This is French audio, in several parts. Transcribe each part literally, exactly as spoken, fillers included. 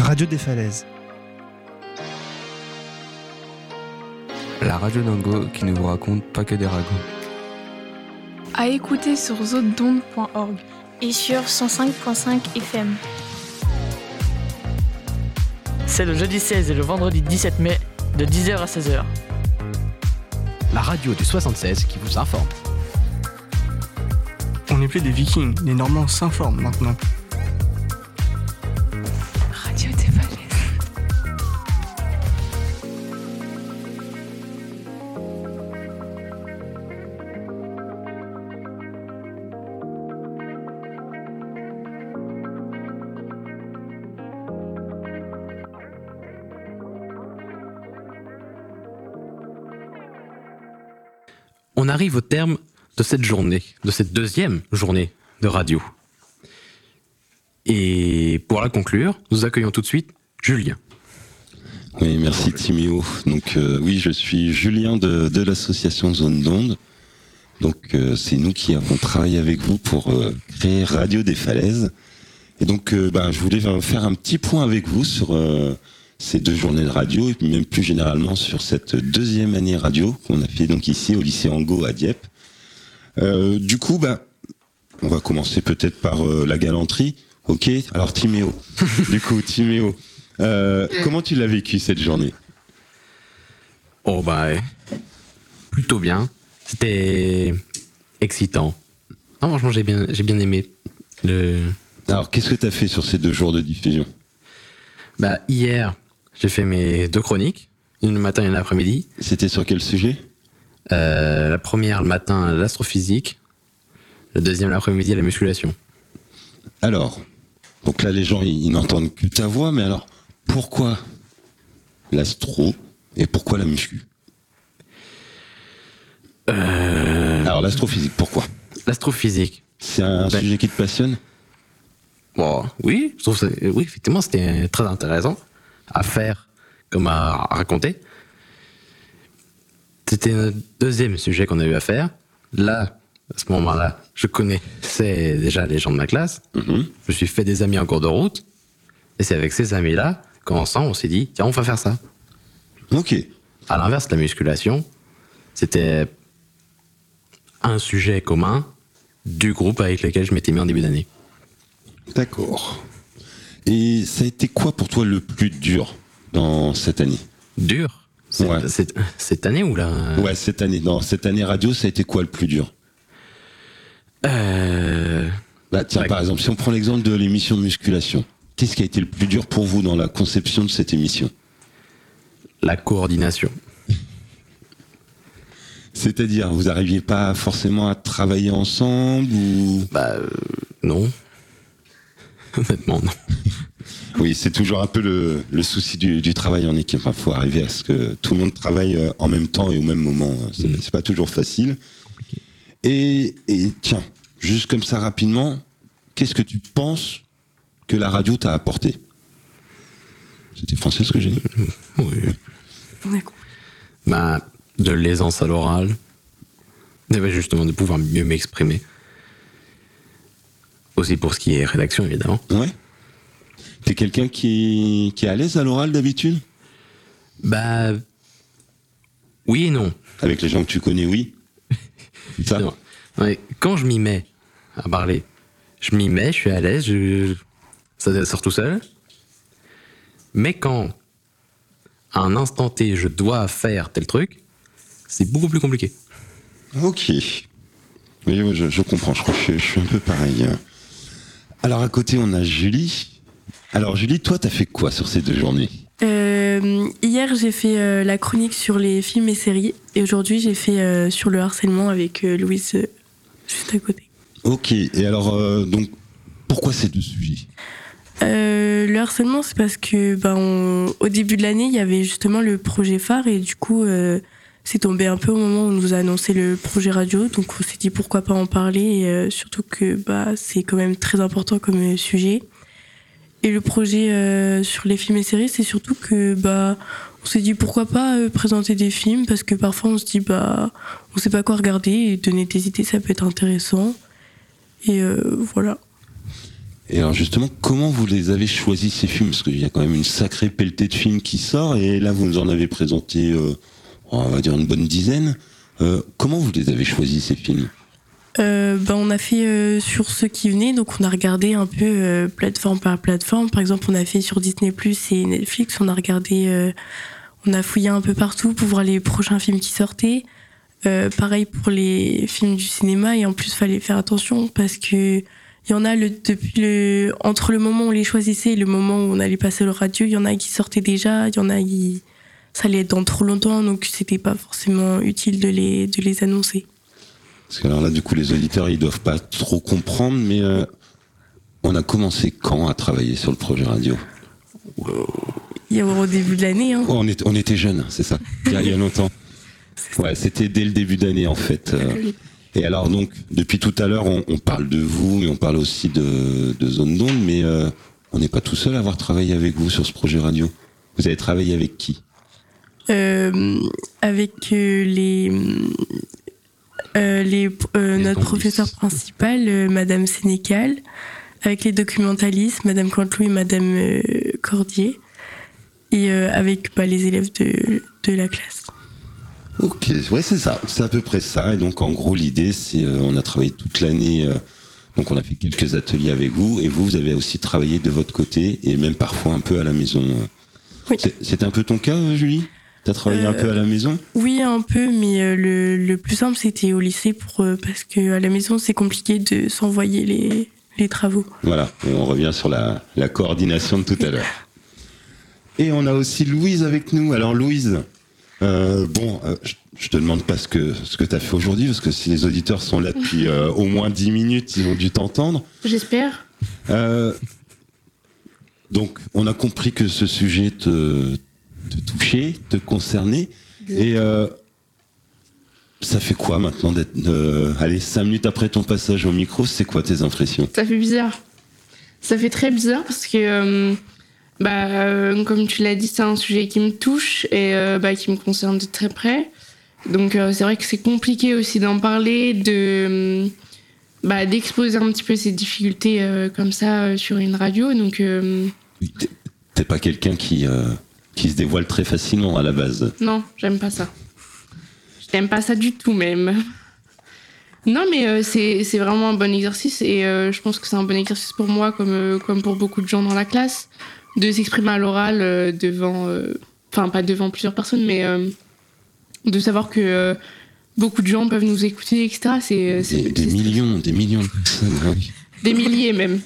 radio des falaises. La radio Dingo qui ne vous raconte pas que des ragots. À écouter sur zone d'onde point org et sur cent cinq virgule cinq F M. C'est le jeudi seize et le vendredi dix-sept mai de dix heures à seize heures. La radio du soixante-seize qui vous informe. On n'est plus des Vikings, les Normands s'informent maintenant. Radio des falaises. On arrive au terme de cette journée, de cette deuxième journée de radio. Et pour la conclure, nous accueillons tout de suite Julien. Oui, merci Timéo. Donc euh, oui, je suis Julien de, de l'association Zone d'Onde. Donc euh, c'est nous qui avons travaillé avec vous pour euh, créer Radio des Falaises. Et donc euh, bah, je voulais faire un petit point avec vous sur euh, ces deux journées de radio et puis même plus généralement sur cette deuxième année radio qu'on a fait donc ici au lycée Angot à Dieppe. Euh, du coup, bah, on va commencer peut-être par euh, la galanterie. Ok. Alors Timéo. du coup, Timéo, euh, comment tu l'as vécu cette journée? Oh bah, plutôt bien. C'était excitant. Non, franchement, j'ai bien, j'ai bien aimé le. Alors, qu'est-ce que tu as fait sur ces deux jours de diffusion? Bah, hier, j'ai fait mes deux chroniques, une le matin et une l'après-midi. C'était sur quel sujet? euh, La première, le matin, l'astrophysique. La deuxième, l'après-midi, la musculation. Alors, donc là, les gens, ils, ils n'entendent que ta voix, mais alors, pourquoi l'astro et pourquoi la muscu? euh... Alors, l'astrophysique, pourquoi? L'astrophysique. C'est un ben... sujet qui te passionne? Bon, oui, je trouve ça, oui, effectivement, c'était très intéressant à faire comme à raconter. C'était un deuxième sujet qu'on a eu à faire. Là, à ce moment-là, je connaissais déjà les gens de ma classe. Mm-hmm. Je me suis fait des amis en cours de route. Et c'est avec ces amis-là qu'ensemble, on s'est dit, tiens, on va faire ça. Ok. À l'inverse, la musculation, c'était un sujet commun du groupe avec lequel je m'étais mis en début d'année. D'accord. Et ça a été quoi pour toi le plus dur dans cette année? Dur? Cette, ouais. cette, cette année ou là? Ouais, cette année. Non, cette année radio, ça a été quoi le plus dur? euh... Bah tiens, ouais. Par exemple, si on prend l'exemple de l'émission de musculation, qu'est-ce qui a été le plus dur pour vous dans la conception de cette émission? La coordination. C'est-à-dire, vous n'arriviez pas forcément à travailler ensemble ou? Bah euh, non. Honnêtement, non. Oui, c'est toujours un peu le, le souci du, du travail en équipe. Il faut arriver à ce que tout le monde travaille en même temps et au même moment. C'est, mmh. c'est pas toujours facile. Et, et tiens, juste comme ça rapidement, qu'est-ce que tu penses que la radio t'a apporté? C'était français ce que j'ai dit? Oui. D'accord. Bah, de l'aisance à l'oral. Justement, de pouvoir mieux m'exprimer. Aussi pour ce qui est rédaction, évidemment. Ouais. T'es quelqu'un qui, qui est à l'aise à l'oral d'habitude? Bah... Oui et non. Avec les gens que tu connais, oui. C'est ça? Ouais, quand je m'y mets à parler, je m'y mets, je suis à l'aise, je... ça sort tout seul. Mais quand, à un instant T, je dois faire tel truc, c'est beaucoup plus compliqué. Ok. Oui, je, je comprends, je crois que je, je suis un peu pareil. Alors à côté, on a Julie. Alors Julie, toi, t'as fait quoi sur ces deux journées? euh, Hier, j'ai fait euh, la chronique sur les films et séries. Et aujourd'hui, j'ai fait euh, sur le harcèlement avec euh, Louise, euh, juste à côté. Ok, et alors, euh, donc, pourquoi ces deux sujets? euh, Le harcèlement, c'est parce que ben, on, au début de l'année, il y avait justement le projet phare. Et du coup, euh, c'est tombé un peu au moment où on nous a annoncé le projet radio. Donc on s'est dit pourquoi pas en parler. Et euh, surtout que bah, c'est quand même très important comme euh, sujet. Et le projet euh, sur les films et séries, c'est surtout que bah on s'est dit pourquoi pas euh, présenter des films, parce que parfois on se dit bah on sait pas quoi regarder et donner des idées, ça peut être intéressant. Et euh, voilà. Et alors justement, comment vous les avez choisis ces films? Parce qu'il y a quand même une sacrée pelletée de films qui sort, et là vous nous en avez présenté, euh, on va dire une bonne dizaine. Euh, comment vous les avez choisis ces films? Euh, ben on a fait euh, sur ceux qui venaient, donc on a regardé un peu euh, plateforme par plateforme. Par exemple, on a fait sur Disney plus et Netflix, on a regardé, euh, on a fouillé un peu partout pour voir les prochains films qui sortaient. Euh, pareil pour les films du cinéma, et en plus fallait faire attention parce que il y en a le, depuis le entre le moment où on les choisissait et le moment où on allait passer le radio, il y en a qui sortaient déjà, il y en a qui ça allait être dans trop longtemps, donc c'était pas forcément utile de les de les annoncer. Parce que alors là, du coup, les auditeurs, ils doivent pas trop comprendre, mais euh, on a commencé quand à travailler sur le projet radio? Il y a au début de l'année. Hein. Oh, on, est, on était jeunes, c'est ça. Il y a, il y a longtemps. Ouais, c'était dès le début d'année, en fait. Euh, et alors, donc, depuis tout à l'heure, on, on parle de vous, mais on parle aussi de, de Zone d'Onde, mais euh, on n'est pas tout seul à avoir travaillé avec vous sur ce projet radio. Vous avez travaillé avec qui? euh, Avec euh, les... Euh, les, euh, notre professeur principal, euh, Madame Sénécal, avec les documentalistes, Madame Cantelou et Madame euh, Cordier, et euh, avec bah, les élèves de, de la classe. Ok, ouais, c'est ça, c'est à peu près ça. Et donc, en gros, l'idée, c'est, euh, on a travaillé toute l'année, euh, donc on a fait quelques ateliers avec vous, et vous, vous avez aussi travaillé de votre côté, et même parfois un peu à la maison. Oui. C'est, c'est un peu ton cas, Julie? T'as travaillé euh, un peu à la maison? Oui, un peu, mais euh, le, le plus simple, c'était au lycée, pour, euh, parce qu'à la maison, c'est compliqué de s'envoyer les, les travaux. Voilà, et on revient sur la, la coordination de tout à l'heure. Et on a aussi Louise avec nous. Alors Louise, euh, bon, euh, je, je te demande pas ce que, ce que t'as fait aujourd'hui, parce que si les auditeurs sont là depuis euh, au moins dix minutes, ils ont dû t'entendre. J'espère. Euh, donc, on a compris que ce sujet te... te toucher, te concerner. Et euh, ça fait quoi maintenant d'être... Euh, allez, cinq minutes après ton passage au micro, c'est quoi tes impressions? Ça fait bizarre. Ça fait très bizarre parce que, euh, bah, euh, comme tu l'as dit, c'est un sujet qui me touche et euh, bah, qui me concerne de très près. Donc euh, c'est vrai que c'est compliqué aussi d'en parler, de, bah, d'exposer un petit peu ces difficultés euh, comme ça euh, sur une radio. Donc, euh... t'es, t'es pas quelqu'un qui... Euh... qui se dévoile très facilement à la base. Non, j'aime pas ça. Je n'aime pas ça du tout même. Non, mais euh, c'est, c'est vraiment un bon exercice et euh, je pense que c'est un bon exercice pour moi comme, euh, comme pour beaucoup de gens dans la classe, de s'exprimer à l'oral euh, devant... Enfin, euh, pas devant plusieurs personnes, mais euh, de savoir que euh, beaucoup de gens peuvent nous écouter, et cetera. C'est, c'est, des, des c'est millions, des millions de personnes. Hein. Des milliers même.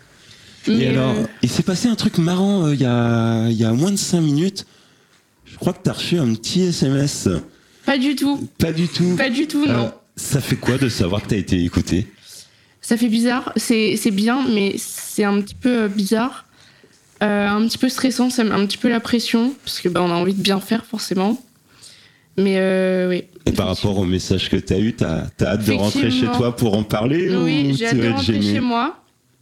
Mais Et alors, euh... il s'est passé un truc marrant il euh, y, a, y a moins de cinq minutes. Je crois que tu as reçu un petit S M S. Pas du tout. Pas du tout. Pas du tout, non. Euh, ça fait quoi de savoir que tu as été écouté? Ça fait bizarre. C'est, c'est bien, mais c'est un petit peu bizarre. Euh, un petit peu stressant, ça met un petit peu la pression, parce que bah, on a envie de bien faire, forcément. Mais euh, oui. Et par rapport au message que tu as eu, tu as hâte de rentrer chez toi pour en parler? Oui, ou j'ai hâte de rentrer chez moi.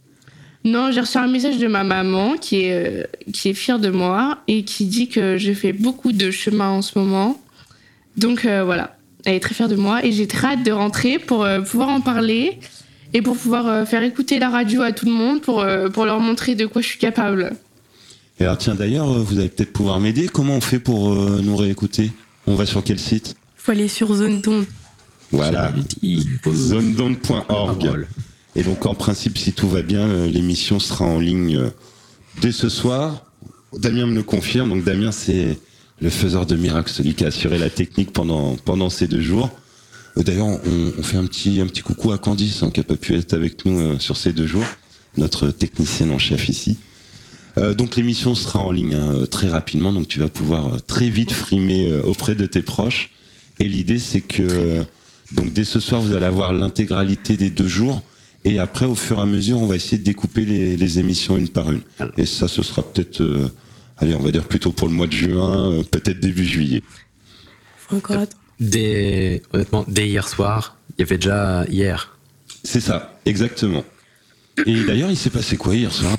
Non, j'ai reçu un message de ma maman qui est, euh, qui est fière de moi et qui dit que je fais beaucoup de chemin en ce moment. Donc euh, voilà, elle est très fière de moi et j'ai très hâte de rentrer pour euh, pouvoir en parler et pour pouvoir euh, faire écouter la radio à tout le monde pour, euh, pour leur montrer de quoi je suis capable. Et alors tiens, d'ailleurs, vous allez peut-être pouvoir m'aider. Comment on fait pour euh, nous réécouter? On va sur quel site? Il faut aller sur Zone d'Onde. Voilà, zone d'onde point org. Et donc, en principe, si tout va bien, l'émission sera en ligne dès ce soir. Damien me le confirme. Donc, Damien, c'est le faiseur de miracles, celui qui a assuré la technique pendant, pendant ces deux jours. D'ailleurs, on, on fait un petit, un petit coucou à Candice, hein, qui n'a pas pu être avec nous euh, sur ces deux jours, notre technicienne en chef ici. Euh, donc, l'émission sera en ligne hein, très rapidement. Donc, tu vas pouvoir très vite frimer euh, auprès de tes proches. Et l'idée, c'est que euh, donc dès ce soir, vous allez avoir l'intégralité des deux jours. Et après, au fur et à mesure, on va essayer de découper les, les émissions une par une. Et ça, ce sera peut-être, euh, allez, on va dire plutôt pour le mois de juin, euh, peut-être début juillet. Faut encore attendre. Dès, honnêtement, dès hier soir, il y avait déjà hier. C'est ça, exactement. Et d'ailleurs, il s'est passé quoi hier soir?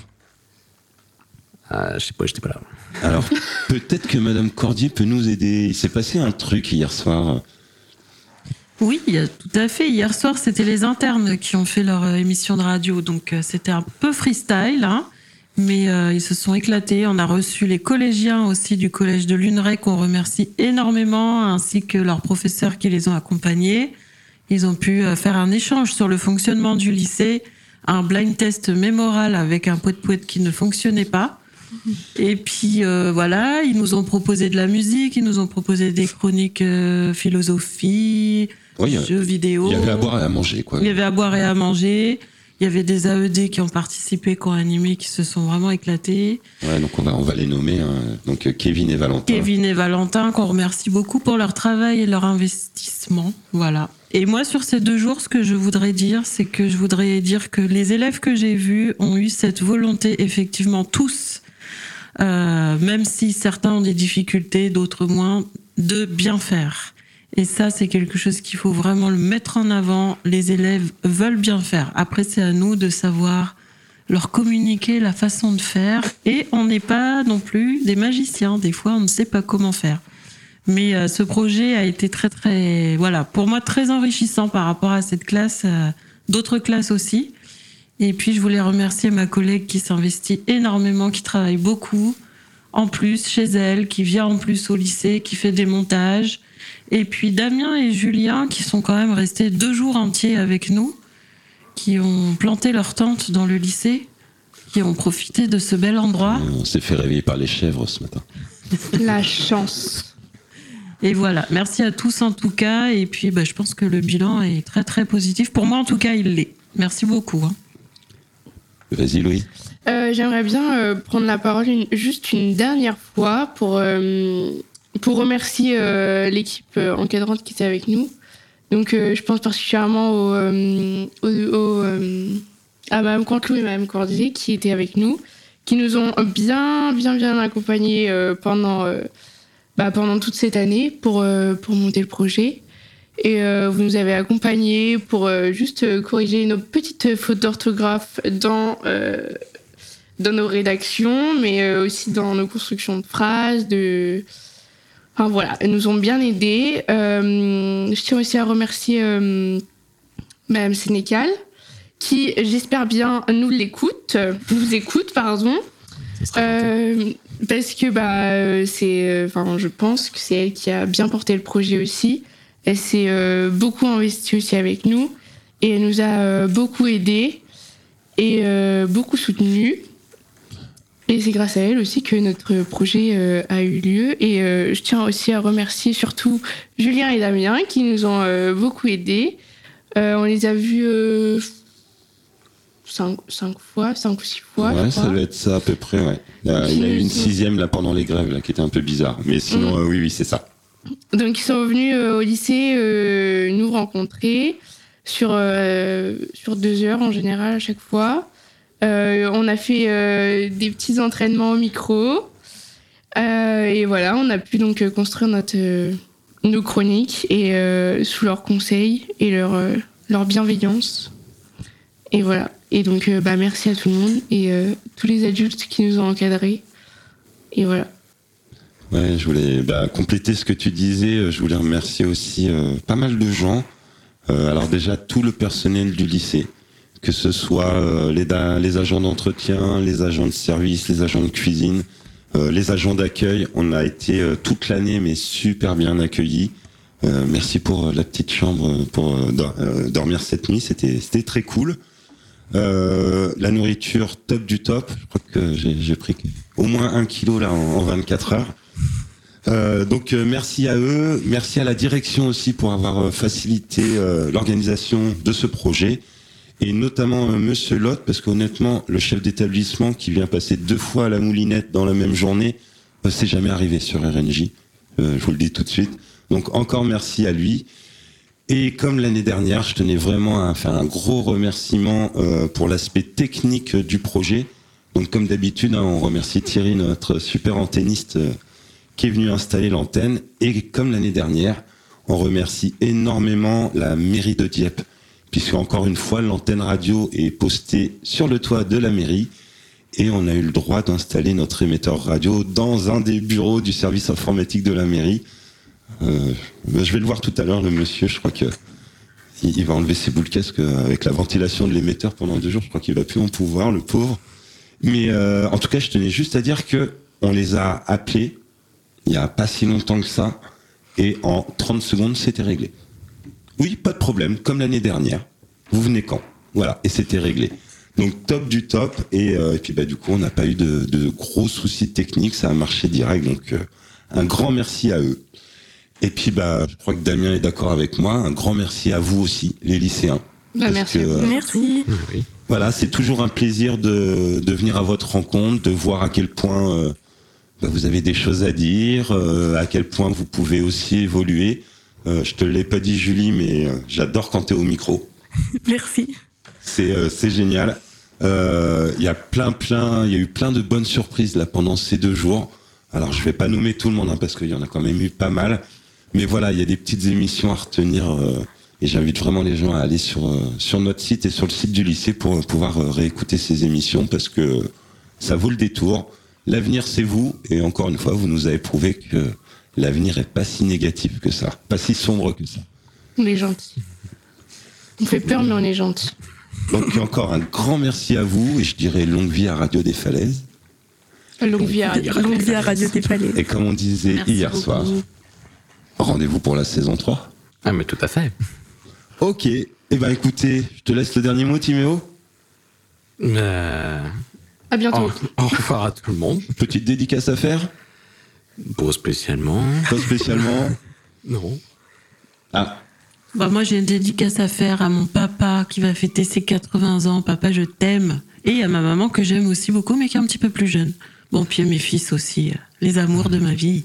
Ah, je sais pas, j'étais pas là. Alors, peut-être que Madame Cordier peut nous aider. Il s'est passé un truc hier soir. Oui, tout à fait. Hier soir, c'était les internes qui ont fait leur euh, émission de radio. Donc, euh, c'était un peu freestyle, hein, mais euh, ils se sont éclatés. On a reçu les collégiens aussi du collège de Luneray qu'on remercie énormément, ainsi que leurs professeurs qui les ont accompagnés. Ils ont pu euh, faire un échange sur le fonctionnement du lycée, un blind test mémoral avec un poète-poète qui ne fonctionnait pas. Et puis euh, voilà, ils nous ont proposé de la musique, ils nous ont proposé des chroniques euh, philosophie, Oui, jeux vidéo. Il y avait à boire et à manger, quoi. Il y avait à boire et à manger. Il y avait des A E D qui ont participé, qui ont animé, qui se sont vraiment éclatés. Ouais, donc on va, on va les nommer. Hein. Donc Kevin et Valentin. Kevin et Valentin, qu'on remercie beaucoup pour leur travail et leur investissement. Voilà. Et moi, sur ces deux jours, ce que je voudrais dire, c'est que je voudrais dire que les élèves que j'ai vus ont eu cette volonté, effectivement, tous, euh, même si certains ont des difficultés, d'autres moins, de bien faire. Et ça, c'est quelque chose qu'il faut vraiment le mettre en avant. Les élèves veulent bien faire. Après, c'est à nous de savoir leur communiquer la façon de faire. Et on n'est pas non plus des magiciens. Des fois, on ne sait pas comment faire. Mais euh, ce projet a été très, très, voilà, pour moi, très enrichissant par rapport à cette classe, euh, d'autres classes aussi. Et puis, je voulais remercier ma collègue qui s'investit énormément, qui travaille beaucoup, en plus, chez elle, qui vient en plus au lycée, qui fait des montages. Et puis Damien et Julien, qui sont quand même restés deux jours entiers avec nous, qui ont planté leur tente dans le lycée, qui ont profité de ce bel endroit. On s'est fait réveiller par les chèvres ce matin. La chance. Et voilà, merci à tous en tout cas. Et puis bah, je pense que le bilan est très très positif. Pour moi en tout cas, il l'est. Merci beaucoup. Hein. Vas-y Louis. Euh, j'aimerais bien euh, prendre la parole une, juste une dernière fois pour... Euh, pour remercier euh, l'équipe euh, encadrante qui était avec nous. Donc, euh, je pense particulièrement au, euh, au, au, euh, à Mme Cantelou et Mme Cordier qui étaient avec nous, qui nous ont bien, bien, bien accompagnés euh, pendant, euh, bah, pendant toute cette année pour, euh, pour monter le projet. Et euh, vous nous avez accompagnés pour euh, juste euh, corriger nos petites fautes d'orthographe dans, euh, dans nos rédactions, mais euh, aussi dans nos constructions de phrases, de... Enfin voilà, elles nous ont bien aidés. Euh, je tiens aussi à remercier euh, Madame Sénécal, qui, j'espère bien, nous l'écoute, nous écoute, pardon. Euh, parce que bah, c'est, enfin, je pense que c'est elle qui a bien porté le projet aussi. Elle s'est euh, beaucoup investie aussi avec nous et elle nous a euh, beaucoup aidés et euh, beaucoup soutenus. Et c'est grâce à elle aussi que notre projet euh, a eu lieu. Et euh, je tiens aussi à remercier surtout Julien et Damien qui nous ont euh, beaucoup aidés. Euh, on les a vus euh, cinq, cinq fois, cinq ou six fois. Ouais, ça doit être ça à peu près, ouais. Il y a, il y a eu une sixième là pendant les grèves là, qui était un peu bizarre. Mais sinon, mmh. euh, oui, oui, c'est ça. Donc ils sont venus euh, au lycée euh, nous rencontrer sur, euh, sur deux heures en général à chaque fois. Euh, on a fait euh, des petits entraînements au micro euh, et voilà, on a pu donc euh, construire notre, euh, nos chroniques et euh, sous leurs conseils et leur, euh, leur bienveillance. Et voilà. Et donc, euh, bah, merci à tout le monde et euh, tous les adultes qui nous ont encadrés. Et voilà. Ouais, je voulais bah, compléter ce que tu disais. Je voulais remercier aussi euh, pas mal de gens. Euh, alors déjà, tout le personnel du lycée. Que ce soit euh, les, da- les agents d'entretien, les agents de service, les agents de cuisine, euh, les agents d'accueil. On a été euh, toute l'année, mais super bien accueillis. Euh, merci pour euh, la petite chambre pour euh, do- euh, dormir cette nuit. C'était, c'était très cool. Euh, la nourriture top du top. Je crois que j'ai, j'ai pris au moins un kilo là en, en vingt-quatre heures. Euh, donc euh, merci à eux. Merci à la direction aussi pour avoir euh, facilité euh, l'organisation de ce projet. Et notamment euh, Monsieur Lotte, parce qu'honnêtement, le chef d'établissement qui vient passer deux fois à la moulinette dans la même journée, euh, c'est jamais arrivé sur R N J. Euh, je vous le dis tout de suite. Donc encore merci à lui. Et comme l'année dernière, je tenais vraiment à faire un gros remerciement euh, pour l'aspect technique du projet. Donc comme d'habitude, hein, on remercie Thierry, notre super antenniste, euh, qui est venu installer l'antenne. Et comme l'année dernière, on remercie énormément la mairie de Dieppe, puisque encore une fois, l'antenne radio est postée sur le toit de la mairie et on a eu le droit d'installer notre émetteur radio dans un des bureaux du service informatique de la mairie. Euh, je vais le voir tout à l'heure, le monsieur, je crois que il va enlever ses boules casques avec la ventilation de l'émetteur pendant deux jours. Je crois qu'il va plus en pouvoir, le pauvre. Mais euh, en tout cas, je tenais juste à dire que on les a appelés il y a pas si longtemps que ça, et en trente secondes, c'était réglé. Oui, pas de problème, comme l'année dernière. Vous venez quand? Voilà, et c'était réglé. Donc top du top, et, euh, et puis bah du coup, on n'a pas eu de, de gros soucis techniques, ça a marché direct. Donc euh, un grand merci à eux. Et puis bah, je crois que Damien est d'accord avec moi. Un grand merci à vous aussi, les lycéens. Bah, merci. Que, euh, Merci. Oui. Voilà, c'est toujours un plaisir de, de venir à votre rencontre, de voir à quel point euh, bah, vous avez des choses à dire, euh, à quel point vous pouvez aussi évoluer. Euh, je te l'ai pas dit, Julie, mais euh, j'adore quand t'es au micro. Merci. C'est euh, c'est génial. Il euh, y a plein, plein, il y a eu plein de bonnes surprises là pendant ces deux jours. Alors je vais pas nommer tout le monde hein, parce qu'il y en a quand même eu pas mal. Mais voilà, il y a des petites émissions à retenir euh, et j'invite vraiment les gens à aller sur euh, sur notre site et sur le site du lycée pour euh, pouvoir euh, réécouter ces émissions parce que ça vaut le détour. L'avenir c'est vous et encore une fois vous nous avez prouvé que l'avenir est pas si négatif que ça, pas si sombre que ça. On est gentils. On fait peur mais on est gentils. Donc encore un grand merci à vous et je dirais longue vie à Radio des Falaises. Longue vie à Radio des Longue vie à Radio des Falaises. Et comme on disait Merci hier beaucoup. soir, rendez-vous pour la saison trois. Ah, mais tout à fait. Ok, et eh ben écoutez, je te laisse le dernier mot, Timéo. Euh, À bientôt. au, au revoir à tout le monde. Petite dédicace à faire. Pas spécialement. Pas spécialement. Non. Ah, Bah, moi, j'ai une dédicace à faire à mon papa qui va fêter ses quatre-vingts ans. Papa, je t'aime. Et à ma maman que j'aime aussi beaucoup, mais qui est un petit peu plus jeune. Bon, puis à mes fils aussi, euh, les amours de ma vie.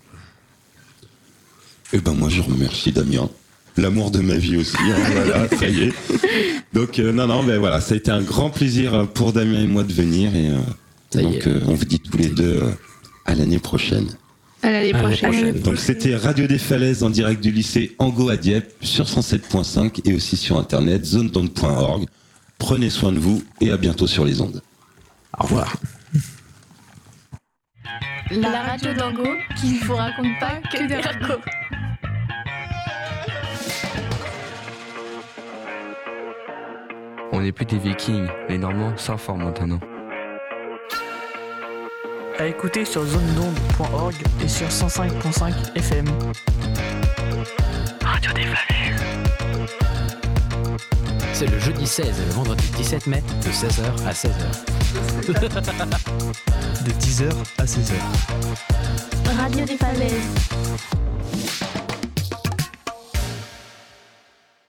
et ben moi je remercie Damien. L'amour de ma vie aussi, hein, voilà, ça y est. Donc euh, non, non, ben voilà, ça a été un grand plaisir pour Damien et moi de venir. Et euh, Ça y donc est. euh, on vous dit tous les deux euh, à l'année prochaine. À l'année À l'année prochaine. prochaine. Donc c'était Radio des Falaises en direct du lycée Angot à Dieppe sur cent sept point cinq et aussi sur internet zone d'onde point org. Prenez soin de vous et à bientôt sur les ondes. Au revoir. La radio d'Ango qui ne vous raconte pas que des racontes. On n'est plus des Vikings, les Normands s'informent maintenant. À écouter sur zone d'onde point org et sur cent cinq point cinq F M. Radio des Falaises. C'est le jeudi seize et le vendredi dix-sept mai de seize heures à seize heures. De dix heures à seize heures. Radio des Falaises.